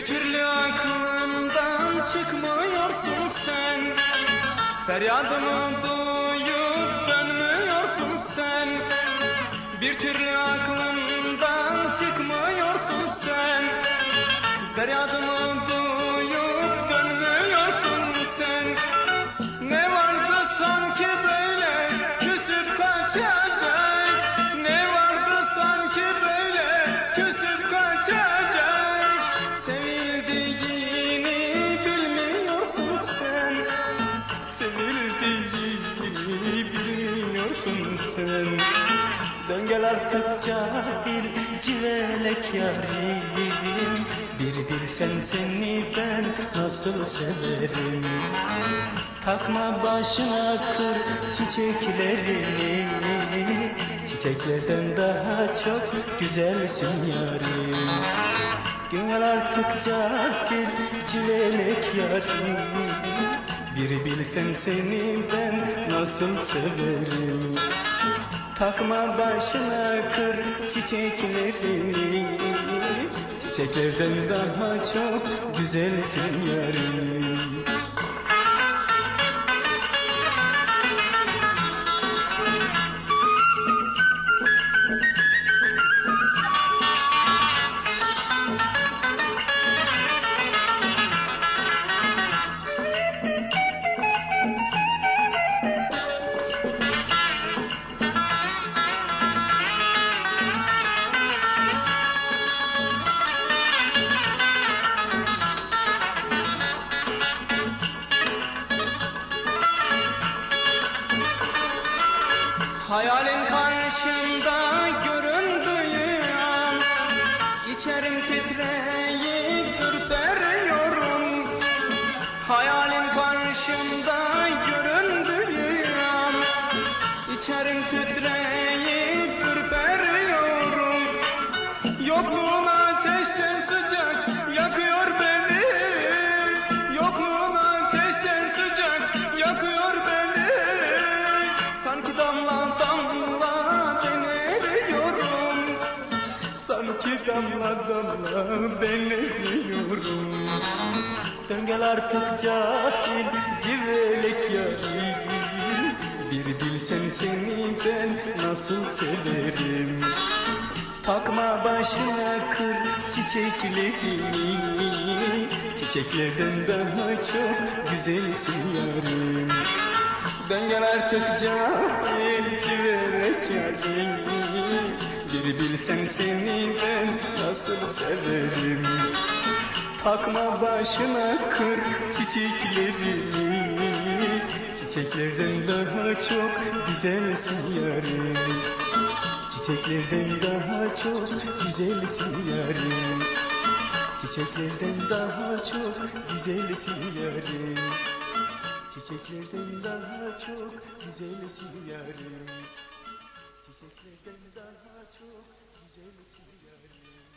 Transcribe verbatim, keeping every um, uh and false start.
Bir türlü aklımdan çıkmıyorsun sen. Feryadımı duyup dönmüyorsun sen. Bir türlü aklımdan çıkmıyorsun sen. Feryadımı duyup dönmüyorsun sen. Ne vardı sanki böyle küsüp kaçacak? Ne vardı sanki böyle küsüp kaçacak? Sevildiğini bilmiyorsun sen. Sevildiğini bilmiyorsun sen. Dön gel artık cahil civelek yarim. Bir bilsen seni ben nasıl severim. Takma başına kır çiçeklerini. Çiçeklerden daha çok güzelsin yarim. Gel artık cahil civelek yarim. Bir bilsen seni ben nasıl severim. Takma başına kır çiçeklerini. Çiçeklerden daha çok güzelsin yarim. Hayalin karşımda göründüğü an İçerim titreyip ürperiyorum. Hayalin karşımda göründüğü an İçerim titreyip ürperiyorum. Yokluğun ateşten sıcak yakıyor beni. Yokluğun ateşten sıcak yakıyor beni. Sanki damla damla ben eriyorum. Sanki damla damla ben eriyorum. Dön gel artık cahil civelek yarim. Bir bilsen seni ben nasıl severim. Takma başına kır çiçeklerini. Çiçeklerden daha çok güzelsin yarim. Dön gel artık cahil civelek yarim. Bir bilsen seni ben nasıl severim. Takma başına kır çiçeklerini. Çiçeklerden daha çok güzelsin yarim. Çiçeklerden daha çok güzelsin yarim. Çiçeklerden daha çok güzelsin yarim. Çiçeklerden daha çok güzelsin yarim. Çiçeklerden daha çok güzelsin yarim.